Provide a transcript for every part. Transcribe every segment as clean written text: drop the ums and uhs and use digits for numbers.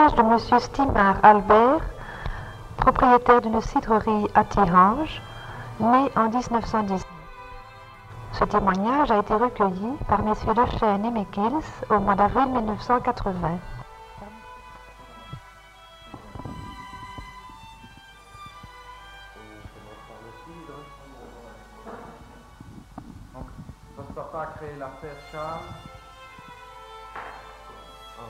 témoignage de M. Stimar Albert, propriétaire d'une cidrerie à Tihange, né en 1919. Ce témoignage a été recueilli par M. Lechêne et Mekils au mois d'avril 1980. Votre papa a créé la ferme Charles en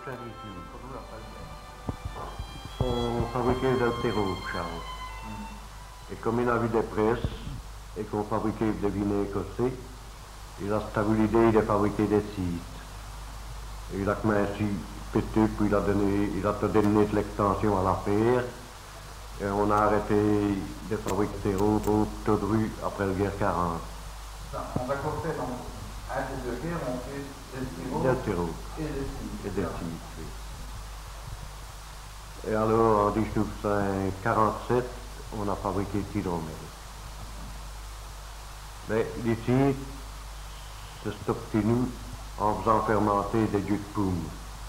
1919. On fabriquait des terreaux, Charles. Et comme il a vu des presses et qu'on fabriquait des vins écossais, il a eu l'idée de fabriquer des sites. Et il a commencé pété, puis il a donné de l'extension à l'affaire. Et on a arrêté de fabriquer des terreaux pour toute rue après la guerre 40. On va faire dans un des deux guerres, on fait des terreaux et des sites. Oui. Et alors, en 1947, on a fabriqué le hydromel. Mais les sites se obtenu en faisant fermenter des jus de pomme.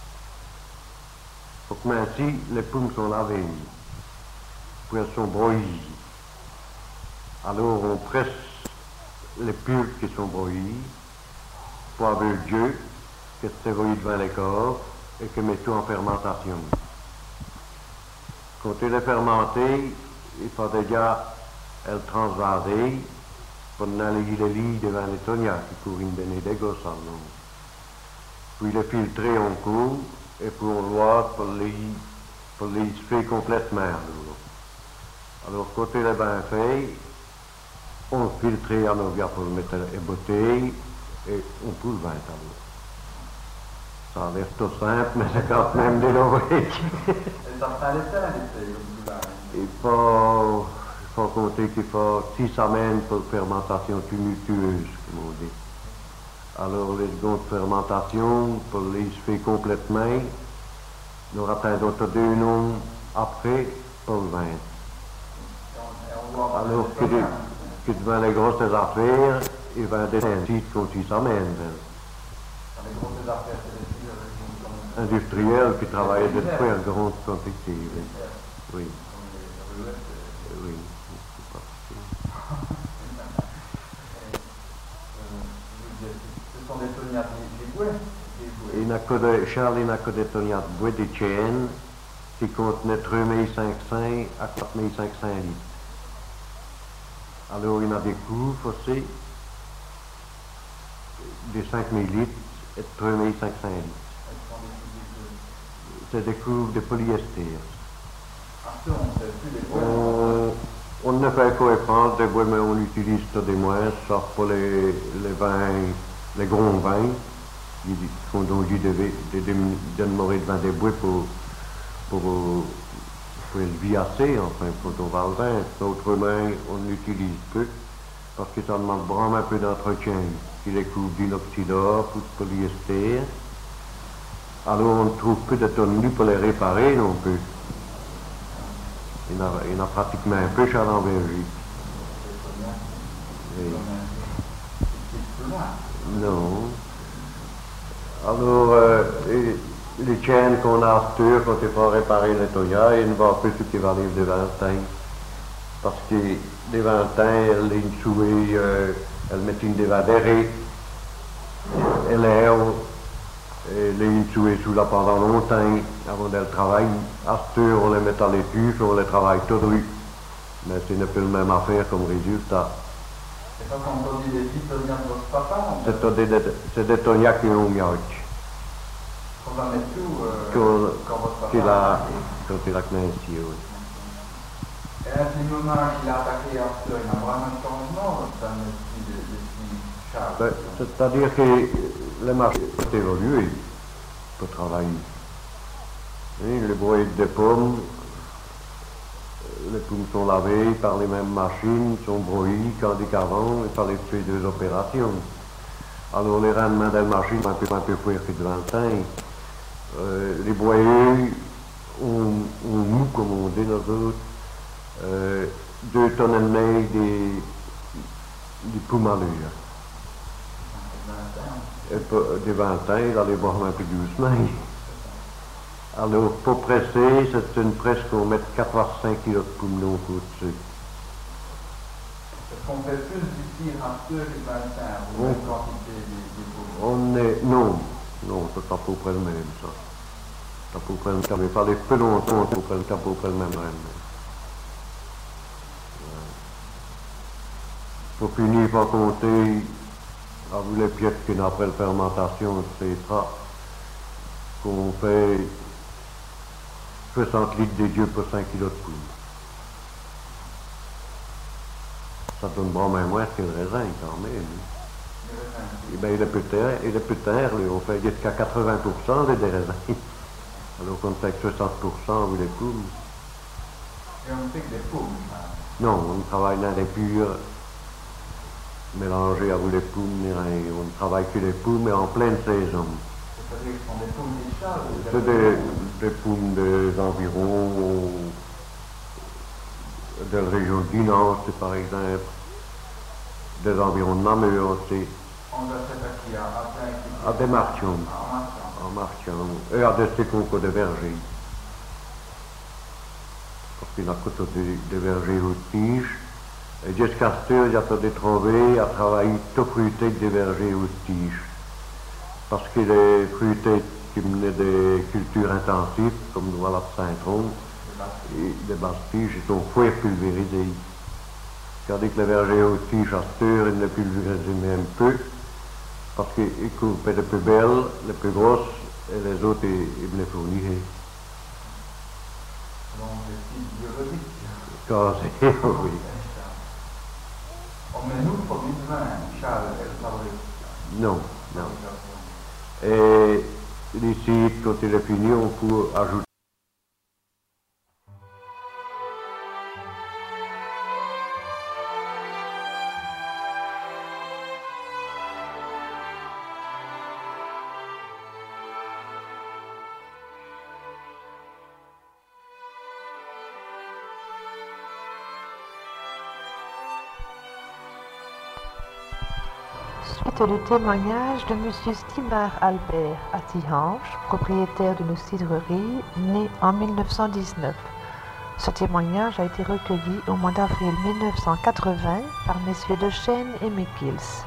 Donc maintenant, les pommes sont lavées, puis elles sont broyées. Alors on presse les pulpes qui sont broyées, pour avoir le jus, que c'est broyé devant les corps, et que met tout en fermentation. Quand il est fermenté, il faut déjà le transvaser, pour aller les lits devant les tonnières qui pourraient donner des gosses en nous. Puis le filtrer en cours, et pour l'autre, pour les faire complètement. Alors, quand il est bien fait, on le filtre en eau pour le mettre en bouteille, et on peut le vin alors. Ça a l'air tout simple, mais c'est quand même délouré. Ça prend les temps, il faut compter qu'il faut 6 semaines pour fermentation tumultueuse, comme on dit. Alors, les secondes fermentations, pour les faire complètement, nous attendons 2 noms après pour le vin. Alors que devant les grosses affaires, il va des sites qu'on 6 semaines. Les grosses affaires, c'est industriels qui travaillaient de très en grande quantité. Oui. Oui. Ce sont des tonnières des bouets. Charles n'a que des tonnières de bois de chêne qui contenaient 3500 à 4500 litres. Alors il y a des couves aussi de 5000 litres et de 3500 litres. C'est des couves de polyester. On ne fait qu'au prendre des bois, mais on utilise tout des moins, sauf pour les vins, les grands vins, qu'on doit de mourir devant des bois pour le viasser, enfin, pour on va le vin. Autrement, on l'utilise peu, parce que ça demande vraiment un peu d'entretien. Il est couvert d'inoxydore ou de polyester. Alors on trouve peu de tonnes pour les réparer non plus. Il y en a pratiquement un peu chez en Belgique. Non. Alors, les chaînes qu'on a à Arthur, quand il faut réparer les tonnières, il ne va plus ce qui va arriver des vintins. Parce que les vintins, elles les souillent, elles mettent une dévadérée, elles l'air. Et les souillent sous là pendant longtemps, avant d'elle travailler. Arthur, on les met à l'étude, on les travaille toute rue. Mais c'est un peu la même affaire comme résultat. C'est pas quand on dit des petites tonnières de votre papa, c'est des tonnières qui ont mieux. On va mettre tout quand votre papa... Quand il a commencé, oui. Et à ce moment qu'il a attaqué Arthur, il y a vraiment un changement, ça me dit depuis Charles. C'est-à-dire que les marchés ont évolué pour travailler. Et les broyettes de pommes, les pommes sont lavées par les mêmes machines, sont broyées, tandis qu'avant, il fallait faire 2 opérations. Alors les rendements des machines sont un peu plus que devant le temps. Les broyeurs ont nous, comme on dit nous autres, 2 tonnes et demie des pommes à l'heure. Et des 20 ans, il allait boire un peu doucement. Alors, pour presser, c'est une presse qu'on met 4 à 5 kg de poum donc au-dessus. Est-ce qu'on fait plus d'ici rasteux que 25 ou Oui. même quantité des poules? On est... Non, non, c'est à peu près le même, ça. C'est à peu près le même. Mais fallait plus longtemps, c'est à peu près le même règne. Pour finir par compter, à vous les pièces qu'on après la fermentation, etc., qu'on fait 60 litres de dieu pour 5 kg de poudre. Ça donne vraiment moins que le raisin quand même. Et bien, il est plus terre, lui. On fait jusqu'à 80% des raisins. Alors qu'on fait que 60% avec les poules. Et on fait que des poules. Non, on travaille dans des purs mélangés avec les poules. On ne travaille que les poules, mais en pleine saison. C'est-à-dire que ce sont des poules d'Ichal ou C'est des poules des environs de la région du Nord, c'est par exemple, des environs de Namur aussi, on va faire qui à plein à des martions, en marchant. et à des concours de vergers. Parce qu'il y a côté des vergers aux tiges, et jusqu'à ce temps, il y a des trouvé à travailler tout fruité des vergers aux tiges. Parce que les fruités qui menaient des cultures intensives, comme nous voilà de Saint-Tron, et des basses tiges, ils sont fouets pulvérisés. Tandis que les vergers aux tiges à cette heure, ils ne pulvérisent même peu, parce qu'ils coupaient les plus belles, les plus grosses, et les autres, ils me les fournissaient. Donc, le type biologique. Casé, oui. On met nous pour du vin, Charles, elle fabrique. Non, non. Et ici, quand il est fini, on peut ajouter. Suite du témoignage de M. Stibart Albert à Tihange, propriétaire d'une cidrerie, né en 1919. Ce témoignage a été recueilli au mois d'avril 1980 par messieurs de Chêne et Mekils.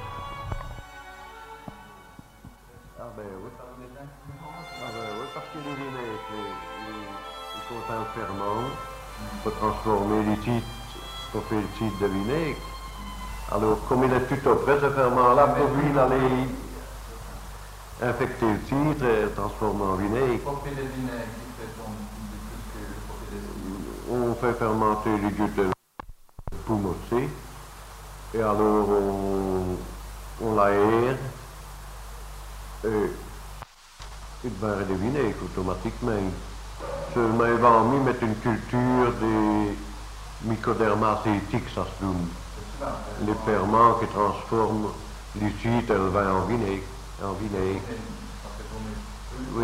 Ah ben oui. Ah ben oui, parce que les vinaigres, ils contiennent le ferment pour transformer les titres, pour faire le titre de vinaigre. Alors, comme il est tout près, ce ferment-là, pour lui, il allait infecter le titre et le transformer en vinaigre. Pour faire des vinaigres, qui fait ton pour faire des On fait fermenter les jus de pomme aussi. Et alors, on l'aère. Et il devient des vinaigres automatiquement. Seulement, il va en mettre une culture des mycoderma acétiques, ça se nomme. Les ferments qui transforment l'acide et le vin en vinaigre. Oui.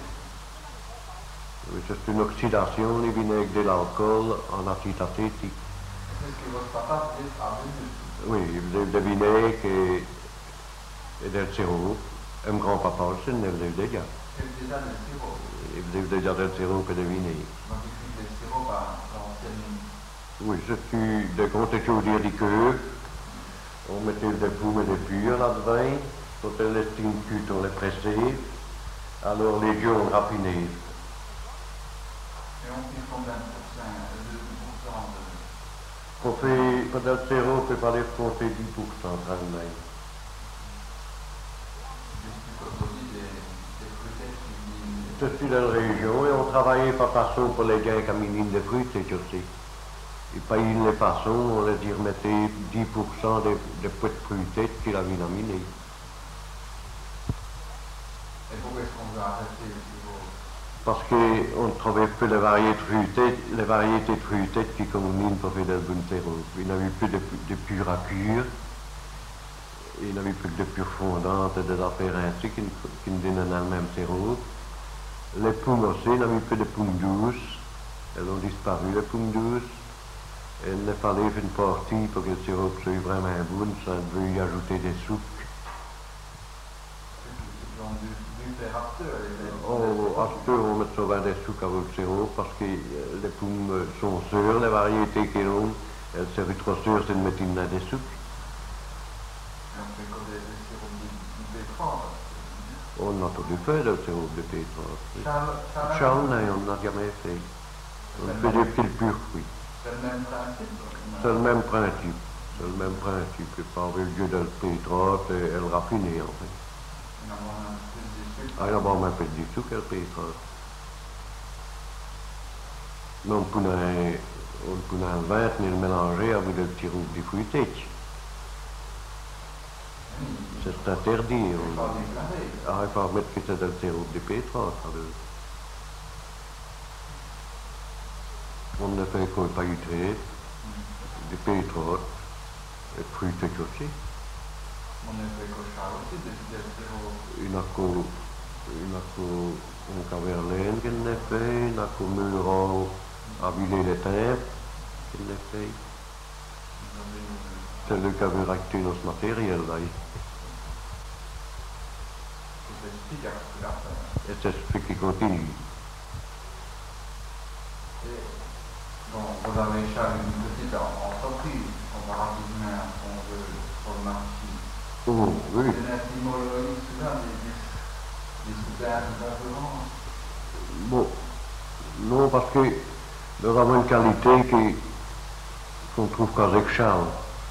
Oui, c'est une oxydation, les vinaigres de l'alcool en acide acétique. C'est ce que votre papa faisait à Venus. Oui, il faisait des vinaigres et del sirop. Et mon grand-papa aussi, il faisait déjà. C'est déjà le sirop. Il faisait déjà del sirop et des vinaigres. Donc, il fait des sirops à l'ancienne. Oui, c'est des comptes chaudières liqueurs. On mettait des poumes et des purs là-dedans. Quand elles les cuites, on les pressait. Alors les jus on raffinait. Et on fait combien de pourcents? 2% de... On fait, pour del sirop, on peut pas les compter 10% tranquillement. Je suis dans la région et on travaillait par façon pour les gens qui minent des fruits, c'est aussi. Et payent les façons, on les y remettait 10% des pots de fruits qu'il avait miné. Et pourquoi est-ce qu'on veut arrêter le sirop? Parce qu'on ne trouvait plus les variétés de fruits qui combinent pour faire des bonnes sirop. Il n'y avait plus de pur à cuire. Il n'y avait plus que de pure fondante et des affaires ainsi qui ne donnaient le même sirop. Les pommes aussi, il n'y avait plus de pommes douces. Elles ont disparu, les pommes douces. Et il fallait une partie pour que le sirop soit vraiment bon, ça devait y ajouter des sucres. C'est du faire after. Oh, pasteur, on met sur 20 des sous à votre sirop parce que les pommes sont sûres, les variétés qui ont, elles servent trop sûres, c'est de mettre une des sous. Et on fait comme des sirops de betterave. On a tout fait le sirop de betterave. Charles, non, on n'a jamais fait. On fait des petits purs fruits. c'est le même principe. C'est le même principe. C'est le même principe. Et par le jeu de betterave et elle raffinée en fait. Finalement, plus du sucre. Ah, il y a pas un peu du tout qu'elle betterave. Mais on peut un vin et le mélanger avec le petit roux de fruits secs. C'est interdit. Pas déclaré. Ah, il faut mettre que c'est le sirop de betterave. On ne fait qu'un pailletté, des betterave, et fruits secs aussi. On a fait qu'au Charles aussi, des sirops. Une a caverlaine qu'elle n'a fait, une a mûron à viler les tempes qu'elle n'a fait. C'est le qui avait racheté notre matériel là. C'est expliqué à ce qu'il a fait. Et c'est ce qui continue. Et, bon, vous avez Charles une petite entreprise comparativement à ce qu'on veut sur le marché. Oh, oui. C'est un étymologie souvent des soutains de concurrence. Bon, non, parce que nous avons une qualité qu'on trouve qu'avec Charles.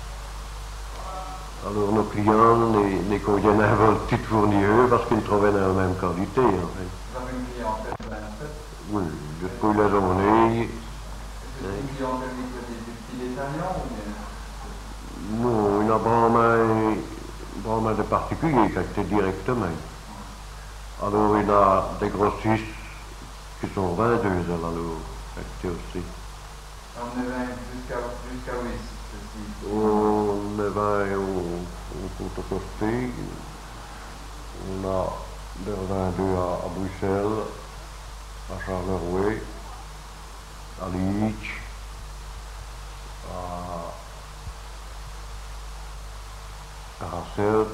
Alors nos clients, les congénères veulent tout fournir parce qu'ils trouvaient la même qualité. En fait. Vous avez une clientèle de 27. Oui, depuis la journée. Est-ce que c'est une clientèle des petits détaillants ou bien? Non, il y a vraiment de particuliers qui acceptent directement. Alors il y a des grossistes qui sont 22 alors, acceptés aussi. On est jusqu'à 8, ceci. On est au Côte-Costée, on a des 22 à Bruxelles, à Charleroi, à Liège, à Rasselt.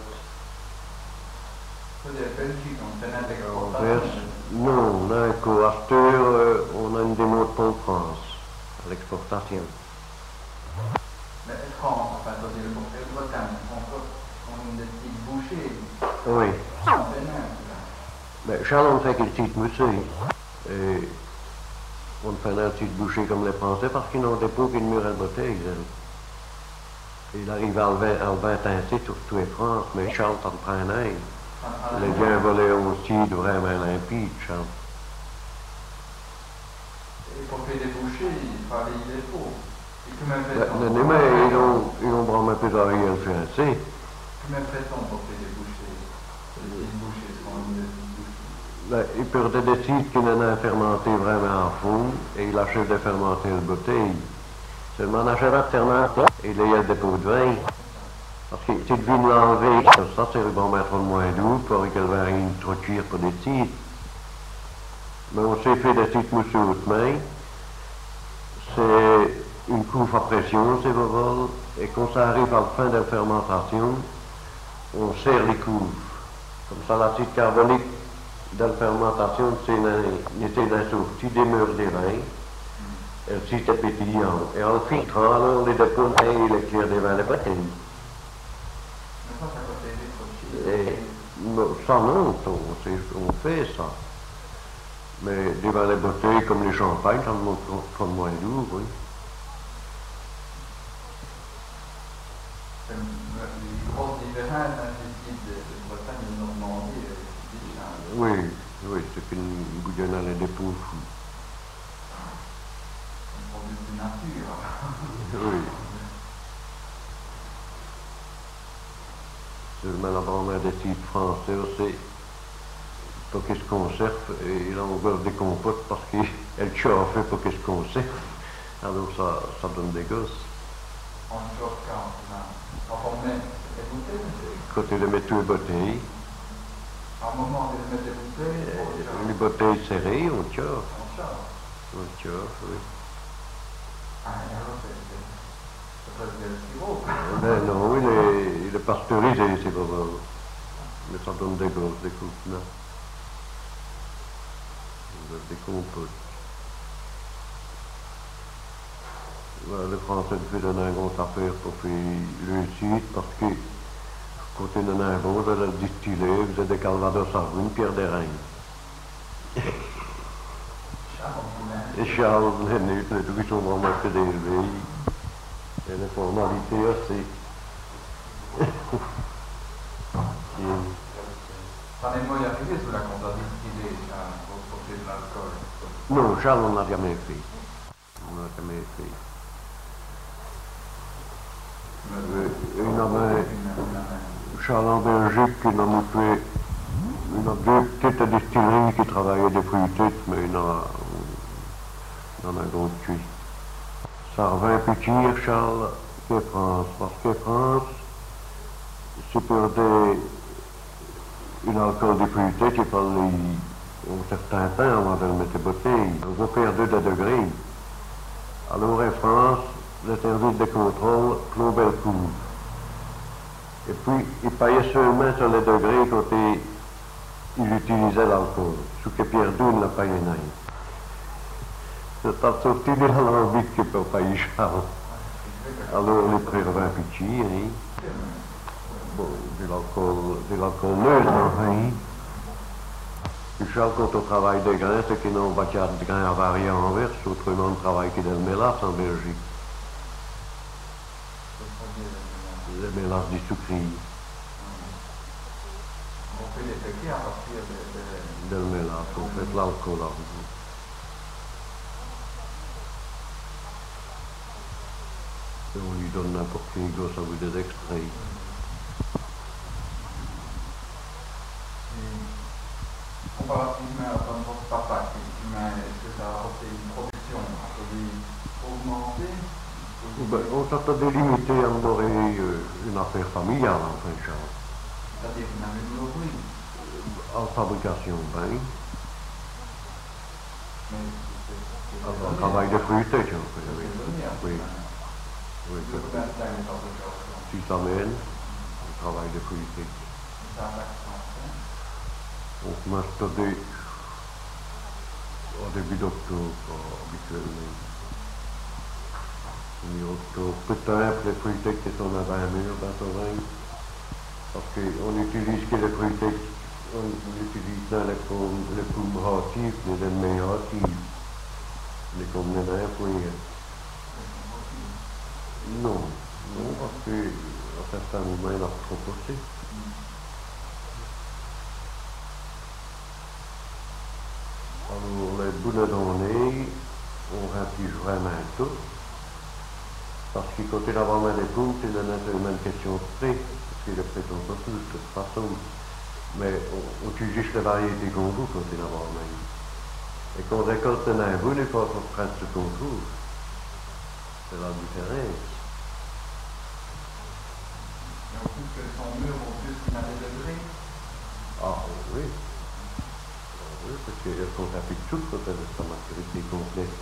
C'est des Belgiques, on fait un Anvers. Non, on a un co-acheteur, on a une démo de France à l'exportation. Mais France, enfin, c'est le Bretagne, on a des petites bouchées. Oui. On fait même, Mais Charles, on fait qu'il cite monsieur. Et on fait un petit boucher comme les Français parce qu'ils n'ont des pots qui ne murent à bouteille. Il arrive à le vin teinté sur toute la France, mais Charles t'en prend un œil. Les biens volés aussi vraiment limpide, Charles. Et pour faire des bouchées, il fallait les pots. Et combien fait-on? Non, mais ils ont vraiment plus à rien français. Combien fait-on pour faire des bouchées? Des petites bouchées, ce qu'on dit des petites bouchées. Il perdait des sites qui n'en a fermenté vraiment en fond et il achète de fermenter une bouteille. Seulement on achète à fermenter et il y a des pots de vin. Parce que si tu devines l'enlever, ça c'est le bon mettre de moins doux pour qu'elle va rien trop cuire pour des sites. Mais on s'est fait des sites mousseux haute main. C'est une couve à pression, c'est vol. Et quand ça arrive à la fin de la fermentation, on serre les couves. Comme ça, l'acide carbonique de la fermentation, c'est d'un sorti des murs des vins. Elle s'y est pétillant. Et en le filtrant, alors, les dépôts et les clairs des vins de bouteille. Mais ça, ça coûte des trop Et ça non, on fait ça. Mais des vins de bouteille comme les champagnes, ça me font moins doux, oui. C'est une grosse différence entre les sites de Bretagne et de Normandie. Oui, oui, c'est qu'une bouillonne à des pots fous. Un produit de nature. Oui. Seulement vraiment des sites français aussi. Pour qu'ils se conservent, et là on garde des compotes parce qu'elles chauffent pour qu'ils se conservent. Alors ça donne des gosses. On chauffe quand on met les bouteilles. Quand ils les mettent les bouteilles, À un moment, on met des bouteilles. les bouteilles serrées, on chauffe. On chauffe. On chauffe, oui. Ah, alors c'est presque le sirop. Ben non, il est pasteurisé, c'est pas vrai. Mais ça donne des gosses, des coups, non. des compotes. Voilà, le français fait donner un gros affaire pour faire le site parce que côté de Nainvaux, vous avez distillé, vous avez des calvados à rue, Pierre des Reines. Et Charles, les trucs sont vraiment très élevés. Et les formalités aussi. Ça n'est pas y arrivé sous la compta distillée pour porter de l'alcool. Non, Charles, on n'a jamais fait. On n'a jamais fait. Charles en Belgique, il a deux petites distilleries qui travaillaient des fruités, mais il en a gros cuit. Ça revient petit, Charles, que France. Parce que France, c'est pour une alcool des fruités qui parle un certain temps avant de le mettre bouteille. On va faire 2 degrés. Alors en France, le service de contrôle clos Bellecour. Et puis, il payait seulement sur les degrés quand il utilisait l'alcool. Ce que Pierre Doux ne l'a payé rien. C'est pas sorti de l'alambic que pour payer Charles. Alors, les prix revinrent petits, hein. Bon, de l'alcool neuf, hein. Et Charles, quand on travaille des grains, c'est qu'ils n'ont pas de grains avariés en Anvers, autrement on travaille que des mélasses en Belgique. Les mélasses du sucri. On fait les péquets à partir de mélasse, on fait l'alcool à vous. Et on lui donne n'importe quel gosse à vous des extraits. Comparativement à votre papa, est-ce que ça a fait une production augmentée? On s'attendait limiter à aurait une affaire familiale, en fin de chance. C'est-à-dire une améliorerie. En fabrication, ben. En travail de fruité, tu vois. Oui. Oui, c'est ça. 6 semaines, le travail de fruité. On commence au début d'octobre, habituellement. Mi-octobre, peut-être les fruités qui sont à 20 murs dans ce vin, parce qu'on utilise que les fruités, on utilise dans les poules rôtives, les ennemis rôtives, les convenants d'un fruit. Non, parce qu'à certains moments, il a trop poussé. Alors, les boules d'année, on remplit vraiment tout. Parce que côté d'avoir des poules, c'est une question de prix, parce que les prix sont pas tous de toute façon. Mais on utilise juste les variétés qu'on veut côté d'avoir même. Et quand on récolte un boule, il faut prendre ce qu'on trouve. C'est la différence. Et en plus que son mur au plus qu'il a des degrés. Ah oui. Oui, parce qu'elles sont rapide toutes quand elles sont à maturité complète.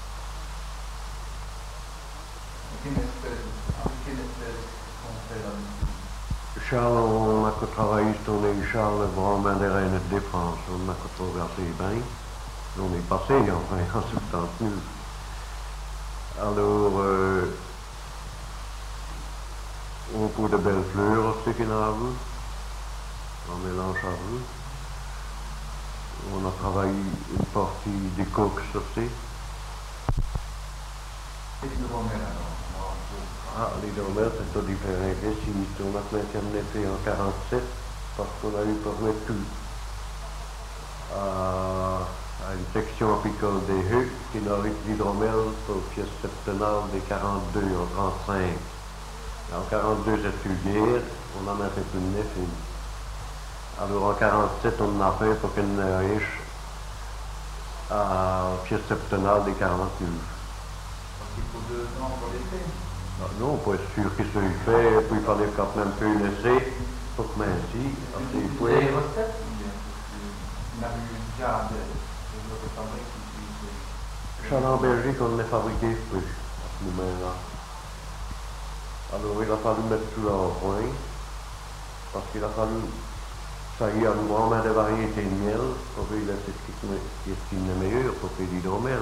Quelle espèce qu'on fait là-dessus? Charles, on a travaillé sur les Charles vraiment des Reines de défense. On a traversé bien. On est passé enfin en substance. Alors, on trouve de belles fleurs aussi qu'il y en a à vous. On mélange à vous. On a travaillé une partie des coques aussi. Et l'hydromel alors? Ah, l'hydromel, c'est tout différent. Ici, on a maintenant fait en 47 parce qu'on a eu pour mettre tout à une section apicole des Hues qui nourrit l'hydromel pour pièce septenale des 42 en 35. En 42, c'est plus guerre, on en a fait plus de 9. Alors en 47, on en a fait pour qu'elle nourrisse à pièce septenale des 42. Parce qu'il faut 2 ans pour l'été. Non, pour être sûr qu'il se le fait, et puis il fallait quand même un peu laisser pour que ainsi. Des recettes, il a eu déjà des autres fabriques qui utilisent. Charles en Belgique, on les fabriquait plus à ce moment-là. Alors il a fallu mettre tout là au point, parce qu'il a fallu Ça y a vraiment des variétés de miel, pour faire ce qui est meilleur pour faire l'hydromel.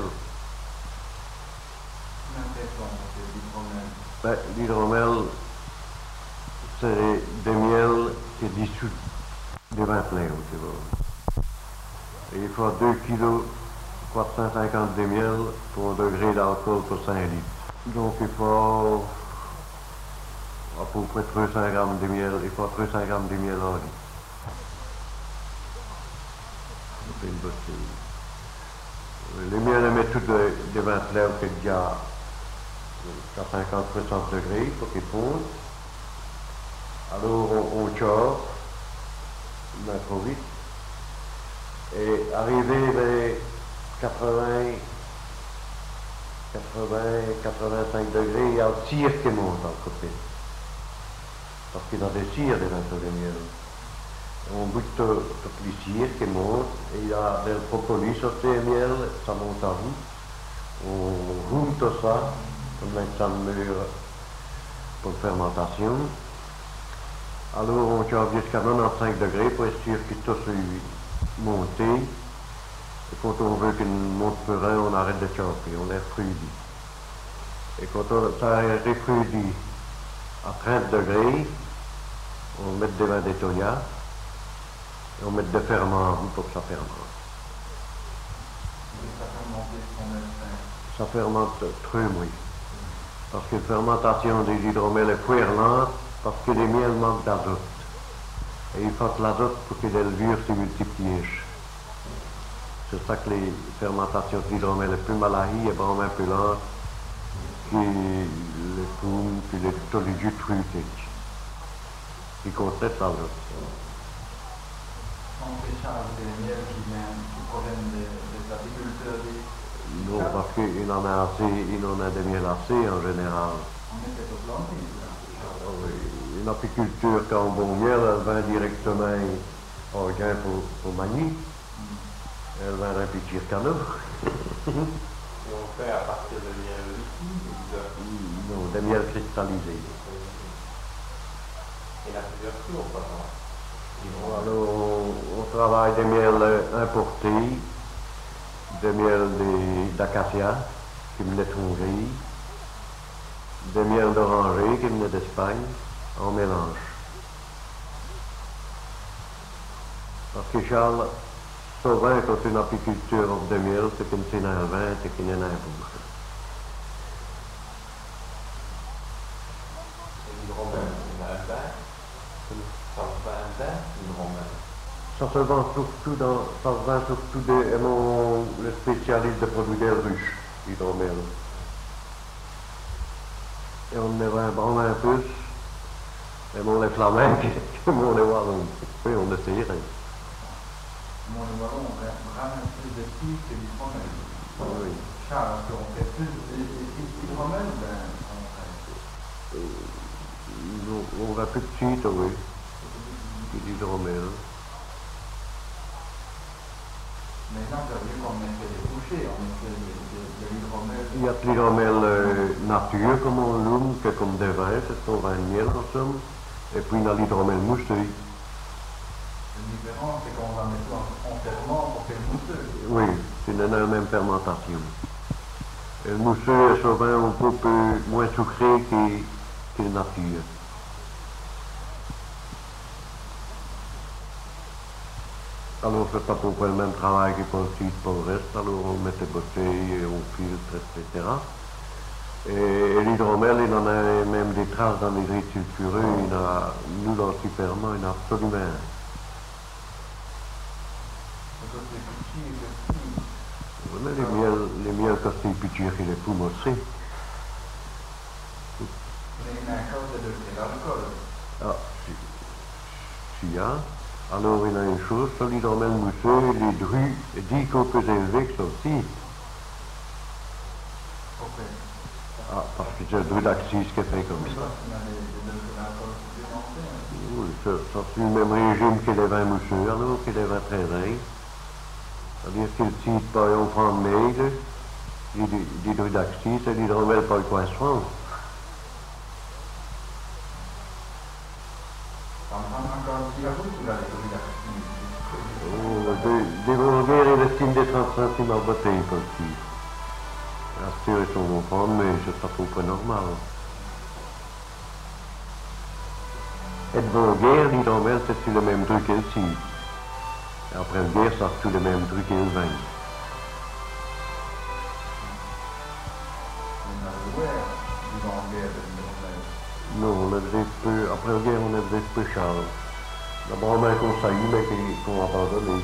Ben, l'hydromel, c'est des miels qui est dissous des vins pleins, tu vois. Et il faut 2 kg 450 de miel pour 1 degré d'alcool pour 5 litres. Donc il faut à peu près 300 grammes de miel, il faut 300 grammes de miel en litre. Une bouteille. Le miel est mettre tout des vins clairs qui est déjà à 50-60 degrés pour qu'ils fondent. Alors on chauffe, mais trop vite. Et arrivé vers 85 degrés, il y a le cire qui monte à côté. Parce qu'il y a des cires des vins de miel. On bute toutes les cires qui montent, et il y a des propolis sur ces miel, ça monte à vous. On roule tout ça, on met ça mûr pour la fermentation. Alors on chauffe jusqu'à 95 degrés pour être sûr que tout soit monté. Et quand on veut qu'il monte plus rien, on arrête de chauffer, on les refroidit. Et quand ça est refroidi à 30 degrés, on met des vins d'Etonia. Et on met des ferments pour que ça fermente. Ça fermente très oui. Parce que la fermentation des hydromel est fouille lente parce que les miels manquent d'azote. Et il faut de l'azote pour que les levures se multiplient. C'est ça que les fermentations d'hydromel est plus malahie et vraiment un peu lente que les poums, que tous les jus fruités. Qui contiennent l'azote. On échange des miels qui proviennent des apiculteurs. Non, parce qu'il en a assez, il en a des miels assez en général. On est peut-être planté. Oui, une apiculture qui a un bon miel, elle va directement au gain pour Magny. Elle va répliquer qu'à nous. Et on fait à partir de miel liquide? Non, des miels cristallisés. Il y a plusieurs sources, alors. Alors, on travaille des miels importés, des miels d'acacia qui venaient de Hongrie, des miels d'oranger qui venaient d'Espagne, en mélange. Parce que Charles, souvent quand une apiculture offre de miel, c'est qu'une c'est un vin, c'est qu'il y en a un pour. Ça se vend surtout le spécialiste de produits d'air ruche, hydromel. Et on les vend vraiment un peu, et on les flamands, que on les wallons. Oui, on essayerait. Mon wallon, on ramène plus de petits que l'hydromel. Oui. Charles, on fait plus d'hydromel, On va plus petit, oui. L'hydromel. Maintenant, ça veut dire qu'on mettait des bouchées, on mettait de l'hydromel. Il y a de l'hydromel nature, comme on l'ouvre, que comme des vins, c'est son vin de miel en somme. Et puis il y a l'hydromel mousseux. La différence, c'est qu'on va mettre en ferment pour faire mousseux. Oui, c'est la même fermentation. Et le mousseux est souvent un peu moins sucré que la nature. Alors, on ne fait pas pourquoi le même travail que pour le reste. Alors, on met des bouteilles, on filtre, etc. Et l'hydromel, il en a même des traces dans les riz sulfureux. Nous, dans le supermarché, il y en a absolument un. Mais les miels, quand c'est petit, il est plus mossé. Mais il y a un cause de l'alcool. Ah, s'il y a. Alors, il y a une chose, sur l'hydromel mousseux, les drus, 10 fois plus élevés que ça aussi. Okay. Ah, parce que c'est le dru d'Axis qui est fait comme ça. Oui, ça suit le même régime que les vins mousseux, alors, que les vins très reins. C'est-à-dire que le titre, par exemple, prend de maigre, des drus d'Axis, et l'hydromel par le coin de France. Encore un petit peu, ou là, les senti ma botei così. Après, ils sont comprendre, mais je trouve pas normal. Être bon guerre, dit en mer, c'est le même truc ici. Après une guerre, c'est tout le même truc qu'il vient. Non, on avait peu, après la guerre, on avait peu Charles. D'abord, on a un conseil, mais qu'on a abandonné.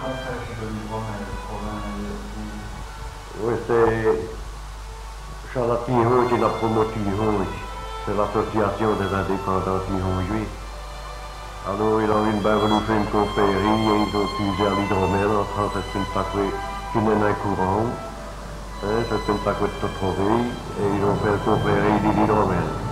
Oui, c'est Charles Tihon qui l'a promo Tihon. C'est l'association des indépendants Tihon. Alors, il a bien voulu faire une confrérie et ils ont utilisé l'hydromel en France, c'est une paquet qui n'est un courant. C'est une paquet de trouver et ils ont fait une confrérie de l'hydromel.